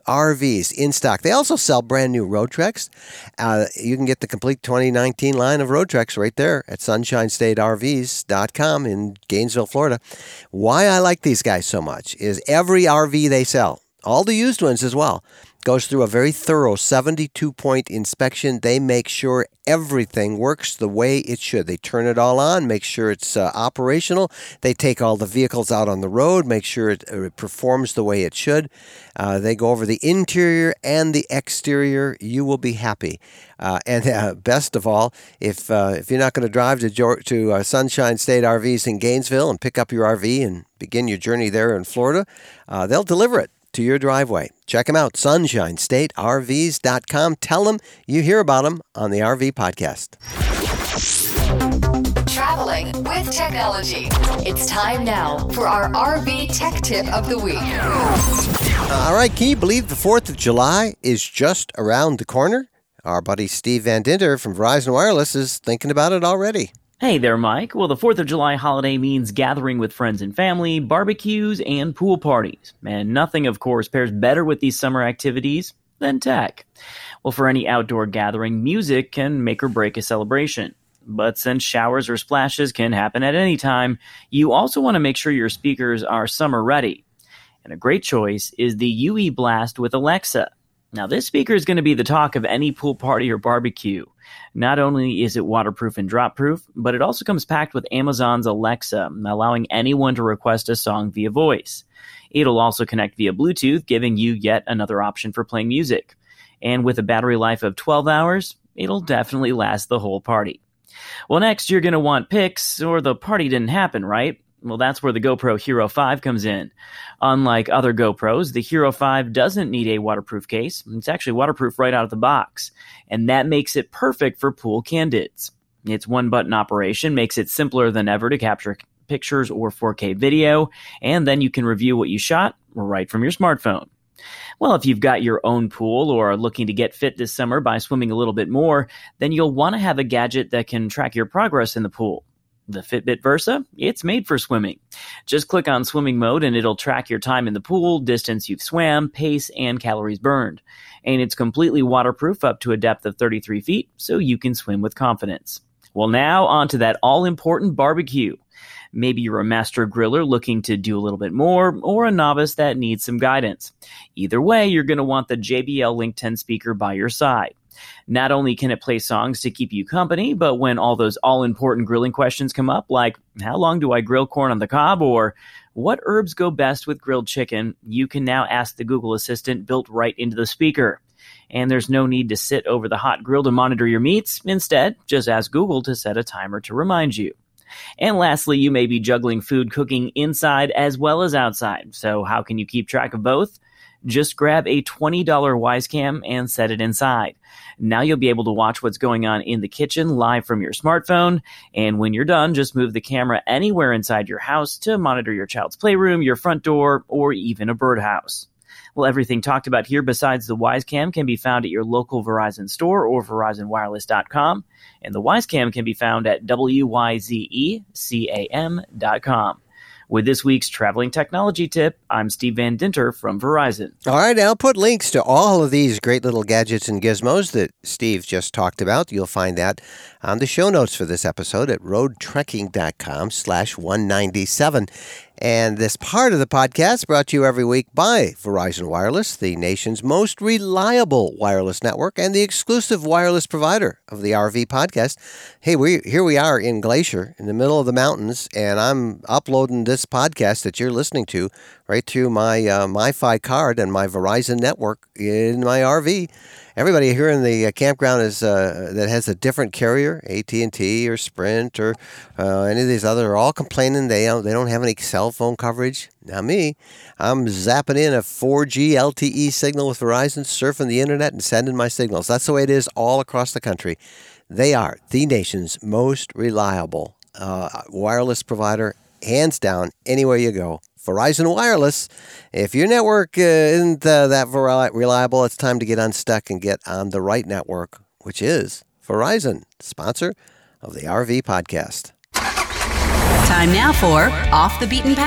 R Vs in stock. They also sell brand new Road Treks. Uh, you can get the complete twenty nineteen line of Road Treks right there at sunshine state R Vs dot com in Gainesville, Florida. Why I like these guys so much is every R V they sell, all the used ones as well, goes through a very thorough seventy-two point inspection. They make sure everything works the way it should. They turn it all on, make sure it's uh, operational. They take all the vehicles out on the road, make sure it, uh, it performs the way it should. Uh, they go over the interior and the exterior. You will be happy. Uh, and uh, best of all, if uh, if you're not going to drive to George, to uh, Sunshine State R Vs in Gainesville and pick up your R V and begin your journey there in Florida, uh, they'll deliver it to your driveway. Check them out, sunshine state R Vs dot com. Tell them you hear about them on the R V Podcast. Traveling with technology. It's time now for our R V Tech Tip of the Week. All right, can you believe the fourth of July is just around the corner? Our buddy Steve Van Dinter from Verizon Wireless is thinking about it already. Hey there, Mike. Well, the fourth of July holiday means gathering with friends and family, barbecues, and pool parties. And nothing, of course, pairs better with these summer activities than tech. Well, for any outdoor gathering, music can make or break a celebration. But since showers or splashes can happen at any time, you also want to make sure your speakers are summer ready. And a great choice is the U E Blast with Alexa. Now, this speaker is going to be the talk of any pool party or barbecue. Not only is it waterproof and drop-proof, but it also comes packed with Amazon's Alexa, allowing anyone to request a song via voice. It'll also connect via Bluetooth, giving you yet another option for playing music. And with a battery life of twelve hours, it'll definitely last the whole party. Well, next, you're going to want pics, or the party didn't happen, right? Well, that's where the GoPro Hero five comes in. Unlike other GoPros, the Hero five doesn't need a waterproof case. It's actually waterproof right out of the box, and that makes it perfect for pool candids. Its one-button operation makes it simpler than ever to capture pictures or four K video, and then you can review what you shot right from your smartphone. Well, if you've got your own pool or are looking to get fit this summer by swimming a little bit more, then you'll want to have a gadget that can track your progress in the pool. The Fitbit Versa, it's made for swimming. Just click on swimming mode and it'll track your time in the pool, distance you've swam, pace, and calories burned. And it's completely waterproof up to a depth of thirty-three feet, so you can swim with confidence. Well, now on to that all-important barbecue. Maybe you're a master griller looking to do a little bit more, or a novice that needs some guidance. Either way, you're going to want the J B L Link ten speaker by your side. Not only can it play songs to keep you company, but when all those all-important grilling questions come up, like, how long do I grill corn on the cob, or what herbs go best with grilled chicken, you can now ask the Google Assistant built right into the speaker. And there's no need to sit over the hot grill to monitor your meats. Instead, just ask Google to set a timer to remind you. And lastly, you may be juggling food cooking inside as well as outside. So how can you keep track of both? Just grab a twenty dollars Wisecam and set it inside. Now you'll be able to watch what's going on in the kitchen live from your smartphone. And when you're done, just move the camera anywhere inside your house to monitor your child's playroom, your front door, or even a birdhouse. Well, everything talked about here besides the Wisecam can be found at your local Verizon store or verizon wireless dot com. And the Wisecam can be found at W Y Z E C A M dot com. With this week's traveling technology tip, I'm Steve Van Dinter from Verizon. All right, I'll put links to all of these great little gadgets and gizmos that Steve just talked about. You'll find that on the show notes for this episode at roadtrekking.com slash 197. And this part of the podcast brought to you every week by Verizon Wireless, the nation's most reliable wireless network and the exclusive wireless provider of the R V podcast. Hey, we here we are in Glacier in the middle of the mountains, and I'm uploading this podcast that you're listening to right through my uh, MiFi card and my Verizon network in my R V. Everybody here in the uh, campground is uh, that has a different carrier, A T and T or Sprint or uh, any of these other, are all complaining they don't, they don't have any cell phone coverage. Now me, I'm zapping in a four G L T E signal with Verizon, surfing the internet and sending my signals. That's the way it is all across the country. They are the nation's most reliable uh, wireless provider, hands down, anywhere you go. Verizon Wireless. If your network uh, isn't uh, that reliable, it's time to get unstuck and get on the right network, which is Verizon, sponsor of the R V Podcast. Time now for Off the Beaten Path.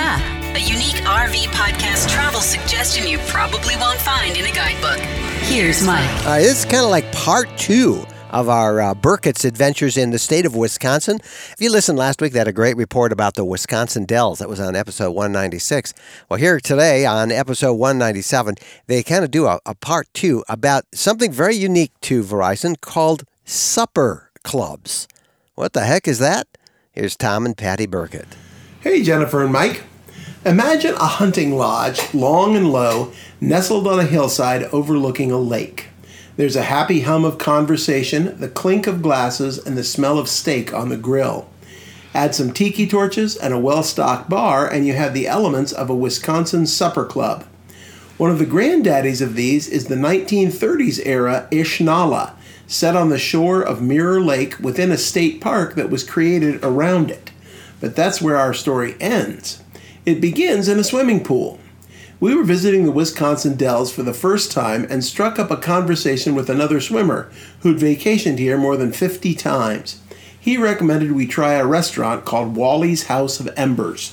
a unique R V podcast travel suggestion you probably won't find in a guidebook. Here's Mike. Uh, this is kind of like part two of our uh, Burkett's adventures in the state of Wisconsin. If you listened last week, they had a great report about the Wisconsin Dells. That was on episode one ninety-six. Well, here today on episode one ninety-seven, they kind of do a, a part two about something very unique to Verizon called supper clubs. What the heck is that? Here's Tom and Patty Burkett. Hey, Jennifer and Mike. Imagine a hunting lodge, long and low, nestled on a hillside overlooking a lake. There's a happy hum of conversation, the clink of glasses, and the smell of steak on the grill. Add some tiki torches and a well-stocked bar, and you have the elements of a Wisconsin supper club. One of the granddaddies of these is the nineteen thirties era Ishnala, set on the shore of Mirror Lake within a state park that was created around it. But that's where our story ends. It begins in a swimming pool. We were visiting the Wisconsin Dells for the first time and struck up a conversation with another swimmer who'd vacationed here more than fifty times. He recommended we try a restaurant called Wally's House of Embers.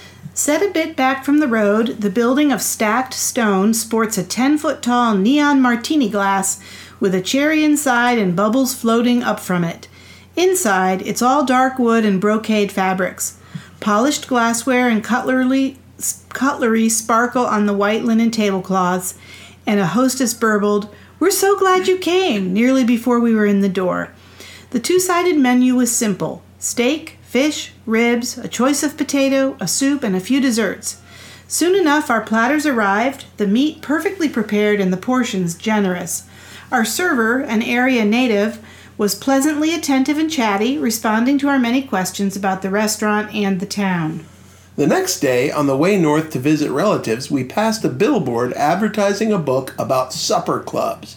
Set a bit back from the road, the building of stacked stone sports a ten-foot-tall neon martini glass with a cherry inside and bubbles floating up from it. Inside, it's all dark wood and brocade fabrics. Polished glassware and cutlery Cutlery sparkle on the white linen tablecloths, and a hostess burbled, "We're so glad you came," nearly before we were in the door. The two-sided menu was simple: steak, fish, ribs, a choice of potato, a soup, and a few desserts. Soon enough, our platters arrived, the meat perfectly prepared and the portions generous. Our server, an area native, was pleasantly attentive and chatty, responding to our many questions about the restaurant and the town. The next day, on the way north to visit relatives, we passed a billboard advertising a book about supper clubs.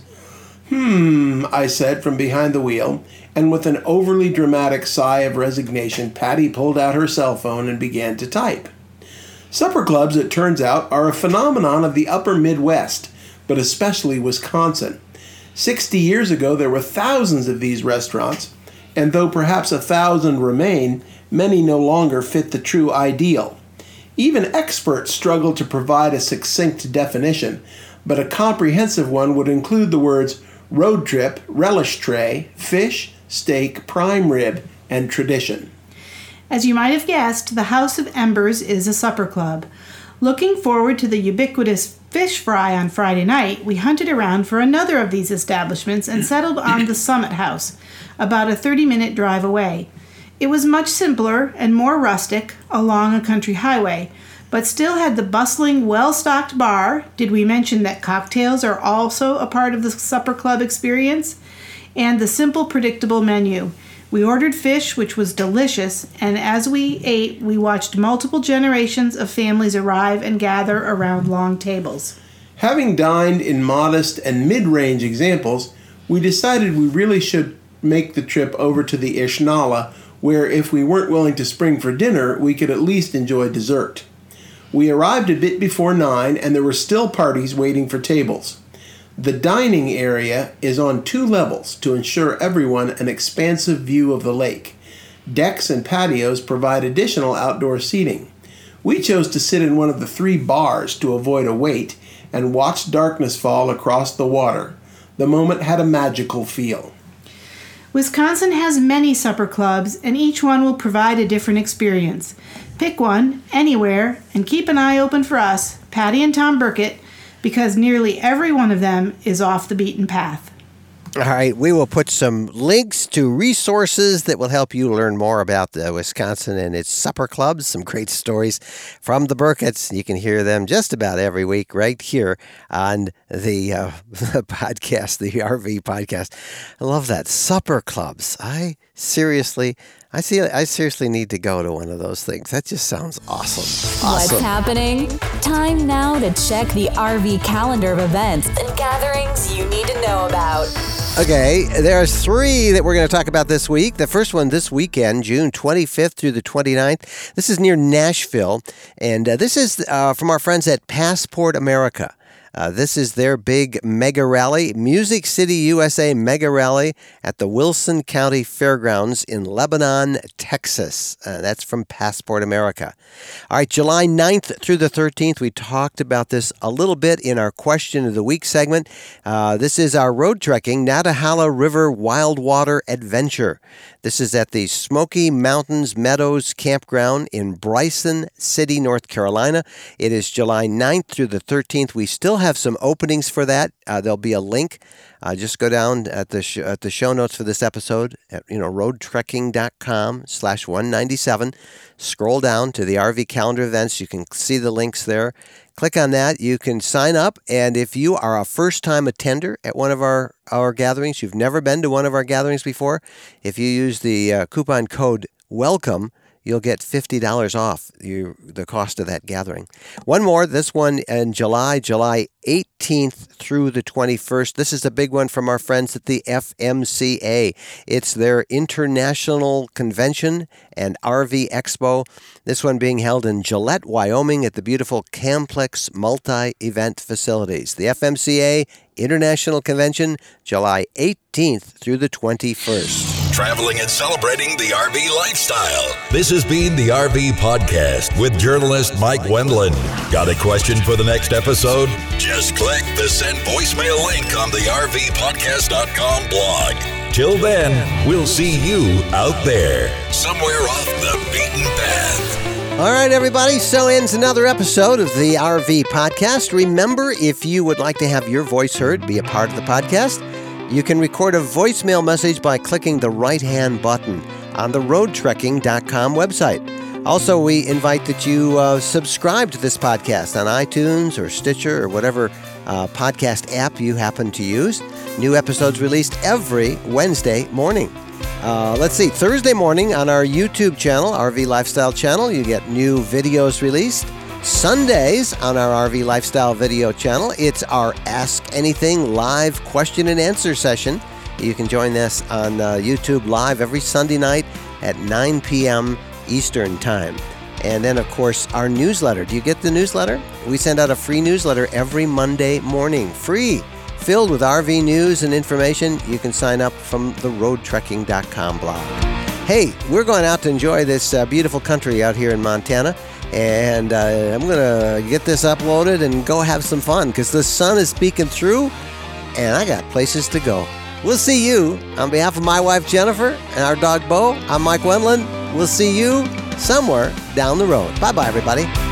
Hmm, I said from behind the wheel, and with an overly dramatic sigh of resignation, Patty pulled out her cell phone and began to type. Supper clubs, it turns out, are a phenomenon of the upper Midwest, but especially Wisconsin. Sixty years ago, there were thousands of these restaurants, and though perhaps a thousand remain, many no longer fit the true ideal. Even experts struggle to provide a succinct definition, but a comprehensive one would include the words road trip, relish tray, fish, steak, prime rib, and tradition. As you might have guessed, the House of Embers is a supper club. Looking forward to the ubiquitous fish fry on Friday night, we hunted around for another of these establishments and settled on the Summit House, about a thirty-minute drive away. It was much simpler and more rustic, along a country highway, but still had the bustling, well-stocked bar. Did we mention that cocktails are also a part of the supper club experience? And the simple, predictable menu. We ordered fish, which was delicious, and as we ate, we watched multiple generations of families arrive and gather around long tables. Having dined in modest and mid-range examples, we decided we really should make the trip over to the Ishnala, where if we weren't willing to spring for dinner, we could at least enjoy dessert. We arrived a bit before nine, and there were still parties waiting for tables. The dining area is on two levels to ensure everyone an expansive view of the lake. Decks and patios provide additional outdoor seating. We chose to sit in one of the three bars to avoid a wait and watch darkness fall across the water. The moment had a magical feel. Wisconsin has many supper clubs, and each one will provide a different experience. Pick one, anywhere, and keep an eye open for us, Patty and Tom Burkett, because nearly every one of them is off the beaten path. All right, we will put some links to resources that will help you learn more about the Wisconsin and its supper clubs, some great stories from the Burketts. You can hear them just about every week right here on the, uh, the podcast, the R V podcast. I love that. Supper clubs. I seriously, I see. I seriously need to go to one of those things. That just sounds awesome. Awesome. What's happening? Time now to check the R V calendar of events and gatherings you need to know about. Okay, there are three that we're going to talk about this week. The first one this weekend, June twenty-fifth through the twenty-ninth. This is near Nashville, and uh, this is uh, from our friends at Passport America. Uh, this is their big mega rally, Music City U S A mega rally at the Wilson County Fairgrounds in Lebanon, Texas. Uh, that's from Passport America. All right, July ninth through the thirteenth, we talked about this a little bit in our Question of the Week segment. Uh, this is our road trekking Nantahala River Wildwater Adventure. This is at the Smoky Mountains Meadows Campground in Bryson City, North Carolina. It is July ninth through the thirteenth. We still have some openings for that. Uh, there'll be a link. Uh, just go down at the sh- at the show notes for this episode at you know roadtrekking.com slash 197. Scroll down to the R V calendar events. You can see the links there. Click on that. You can sign up. And if you are a first-time attender at one of our, our gatherings, you've never been to one of our gatherings before, if you use the uh, coupon code WELCOME, you'll get fifty dollars off you, the cost of that gathering. One more, this one in July, July eighteenth through the twenty-first. This is a big one from our friends at the F M C A. It's their International Convention and R V Expo. This one being held in Gillette, Wyoming at the beautiful Camplex Multi-Event Facilities. The F M C A International Convention, July eighteenth through the twenty-first. Traveling and celebrating the R V lifestyle. This has been the R V Podcast with journalist Mike Wendland. Got a question for the next episode? Just click the send voicemail link on the R V podcast dot com blog. Till then, we'll see you out there, somewhere off the beaten path. All right, everybody, so ends another episode of the R V Podcast. Remember, if you would like to have your voice heard, be a part of the podcast, you can record a voicemail message by clicking the right-hand button on the road trekking dot com website. Also, we invite that you uh, subscribe to this podcast on iTunes or Stitcher or whatever uh, podcast app you happen to use. New episodes released every Wednesday morning. Uh, let's see, Thursday morning on our YouTube channel, R V Lifestyle channel, you get new videos released. Sundays on our R V Lifestyle video channel, it's our Ask Anything live question and answer session. You can join us on uh, YouTube live every Sunday night at nine p.m. Eastern Time. And then, of course, our newsletter. Do you get the newsletter? We send out a free newsletter every Monday morning, free, filled with R V news and information. You can sign up from the road trekking dot com blog. Hey, we're going out to enjoy this uh, beautiful country out here in Montana. And uh, I'm going to get this uploaded and go have some fun because the sun is peeking through and I got places to go. We'll see you. On behalf of my wife, Jennifer, and our dog, Bo, I'm Mike Wendland. We'll see you somewhere down the road. Bye-bye, everybody.